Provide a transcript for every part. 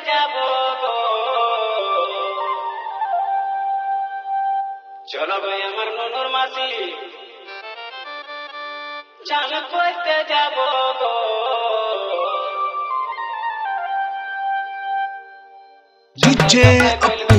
যাব গো। চলো ভাই আমার ননুর মাসি চান করতে যাব গো। DJ Appu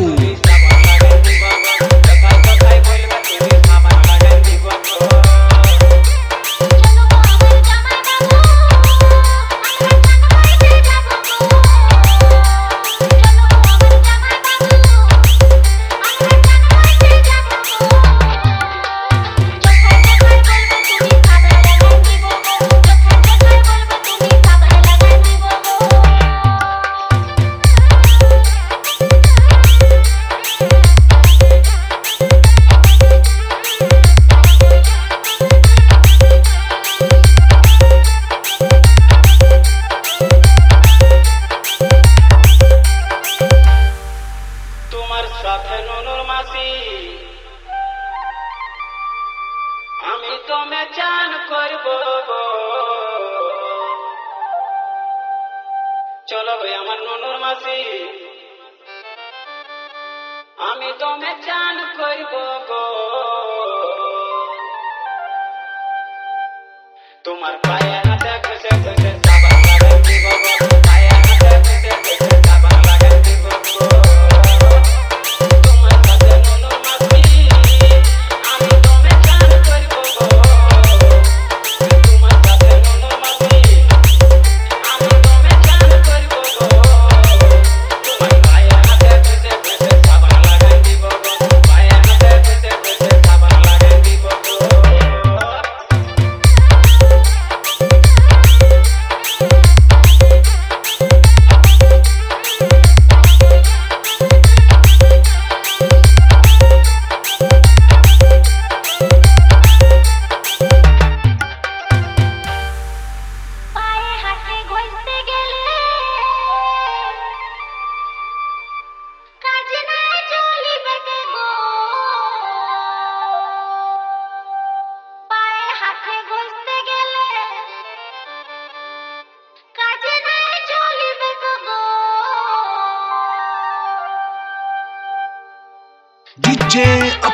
আমি তোমায় চান করব গো। চলো ভাই আমার ননুর মাসি আমি তোমায় চান করব গো। তোমার পায়ে হাতে ঘষে ঘষে সাবান লাগাই দিব গো। পায়ে হাতে ঘষে ঘষে সাবান লাগাই দিব গো। তোমার সাথে ননুর মাসি আমি তোমায় চান করব গো। তোমার সাথে ননুর মাসি আমি তোমায় চান করব গো। তোমার পায়ে হাতে ঘষে ঘষে সাবান লাগাই দিব গো। পায়ে হাতে ঘষে ঘষে সাবান লাগাই দিব গো। DJ